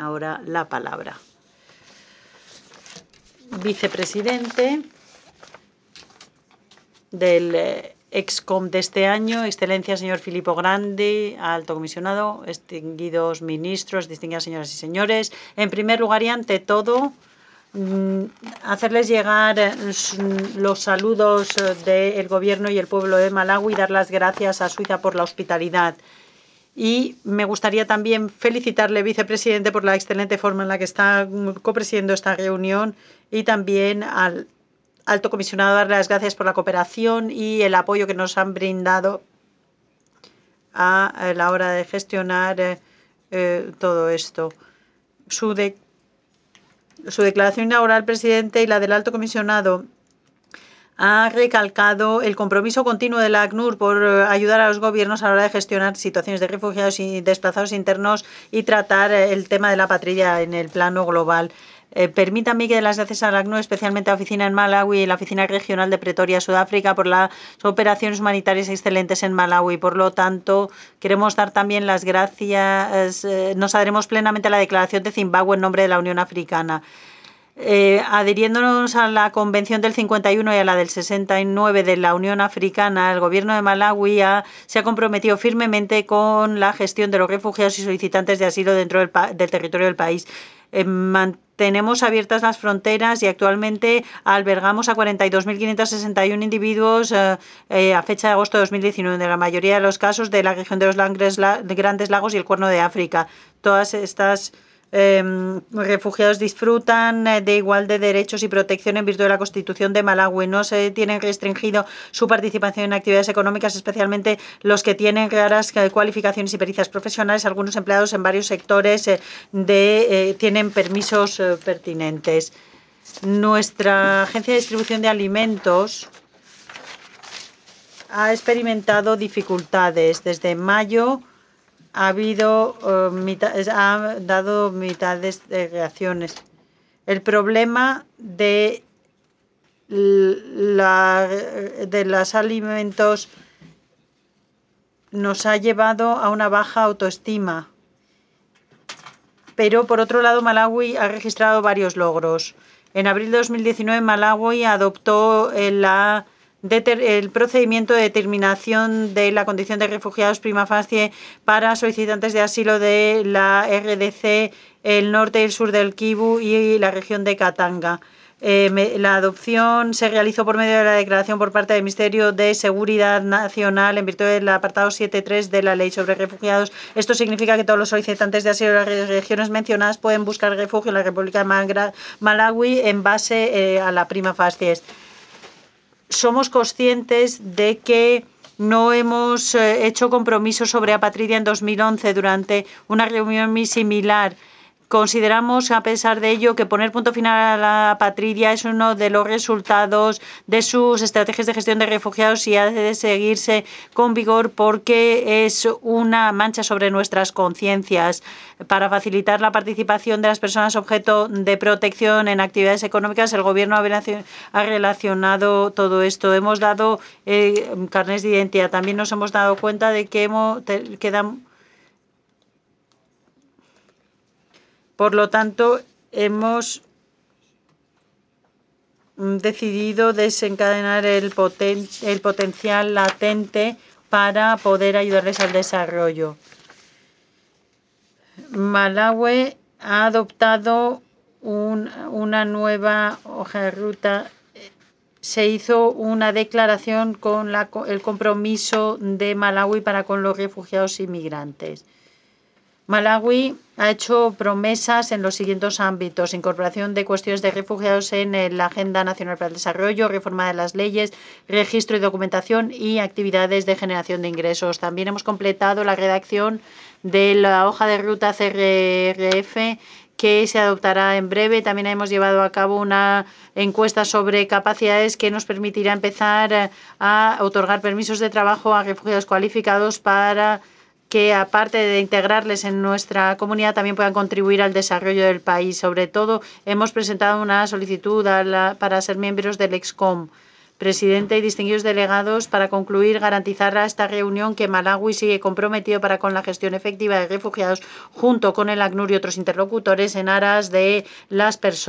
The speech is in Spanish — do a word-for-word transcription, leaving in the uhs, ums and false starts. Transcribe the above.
ahora la palabra. Vicepresidente del ExCom de este año, Excelencia señor Filippo Grandi, alto comisionado, distinguidos ministros, distinguidas señoras y señores. En primer lugar y ante todo, hacerles llegar los saludos del gobierno y el pueblo de Malawi y dar las gracias a Suiza por la hospitalidad. Y me gustaría también felicitarle, vicepresidente, por la excelente forma en la que está copresidiendo esta reunión y también al alto comisionado darle las gracias por la cooperación y el apoyo que nos han brindado a la hora de gestionar eh, eh, todo esto. Su, de, su declaración inaugural, presidente, y la del alto comisionado ha recalcado el compromiso continuo de la ACNUR por ayudar a los gobiernos a la hora de gestionar situaciones de refugiados y desplazados internos y tratar el tema de la patria en el plano global. Eh, permítanme que dé las gracias a la ACNUR, especialmente a la oficina en Malawi y la oficina regional de Pretoria, Sudáfrica, por las operaciones humanitarias excelentes en Malawi. Por lo tanto, queremos dar también las gracias, eh, nos adheremos plenamente a la declaración de Zimbabue en nombre de la Unión Africana. Eh, adhiriéndonos a la Convención del cincuenta y uno y a la del sesenta y nueve de la Unión Africana, el gobierno de Malawi ha, se ha comprometido firmemente con la gestión de los refugiados y solicitantes de asilo dentro del, del territorio del país. Eh, mantenemos abiertas las fronteras y actualmente albergamos a cuarenta y dos mil quinientos sesenta y uno individuos eh, eh, a fecha de agosto de dos mil diecinueve, en la mayoría de los casos de la región de los Langres, la, de Grandes Lagos y el Cuerno de África. Todas estas Eh, refugiados disfrutan de igual de derechos y protección en virtud de la Constitución de Malawi. No se tienen restringido su participación en actividades económicas, especialmente los que tienen raras cualificaciones y pericias profesionales. Algunos empleados en varios sectores eh, de, eh, tienen permisos eh, pertinentes. Nuestra agencia de distribución de alimentos ha experimentado dificultades desde mayo. Ha habido, uh, mitad, ha dado mitades de reacciones. El problema de, la, de los alimentos nos ha llevado a una baja autoestima. Pero, por otro lado, Malawi ha registrado varios logros. En abril de dos mil diecinueve, Malawi adoptó la... el procedimiento de determinación de la condición de refugiados prima facie para solicitantes de asilo de la R D C, el norte y el sur del Kivu y la región de Katanga. Eh, me, la adopción se realizó por medio de la declaración por parte del Ministerio de Seguridad Nacional en virtud del apartado siete punto tres de la Ley sobre Refugiados. Esto significa que todos los solicitantes de asilo de las regiones mencionadas pueden buscar refugio en la República de Malawi en base eh, a la prima facie. Somos conscientes de que no hemos eh, hecho compromisos sobre apatridia en dos mil once durante una reunión muy similar. Consideramos, a pesar de ello, que poner punto final a la apatridia es uno de los resultados de sus estrategias de gestión de refugiados y ha de seguirse con vigor porque es una mancha sobre nuestras conciencias. Para facilitar la participación de las personas objeto de protección en actividades económicas, el Gobierno ha relacionado todo esto. Hemos dado eh, carnés de identidad. También nos hemos dado cuenta de que hemos, quedamos. Por lo tanto, hemos decidido desencadenar el, poten el potencial latente para poder ayudarles al desarrollo. Malawi ha adoptado un, una nueva hoja de ruta. Se hizo una declaración con la, el compromiso de Malawi para con los refugiados inmigrantes. Malawi ha hecho promesas en los siguientes ámbitos: incorporación de cuestiones de refugiados en la Agenda Nacional para el Desarrollo, reforma de las leyes, registro y documentación y actividades de generación de ingresos. También hemos completado la redacción de la hoja de ruta C R R F que se adoptará en breve. También hemos llevado a cabo una encuesta sobre capacidades que nos permitirá empezar a otorgar permisos de trabajo a refugiados cualificados para que, aparte de integrarles en nuestra comunidad, también puedan contribuir al desarrollo del país. Sobre todo, hemos presentado una solicitud a la, para ser miembros del ExCom. presidente y distinguidos delegados, para concluir, garantizar a esta reunión que Malawi sigue comprometido para con la gestión efectiva de refugiados junto con el ACNUR y otros interlocutores en aras de las personas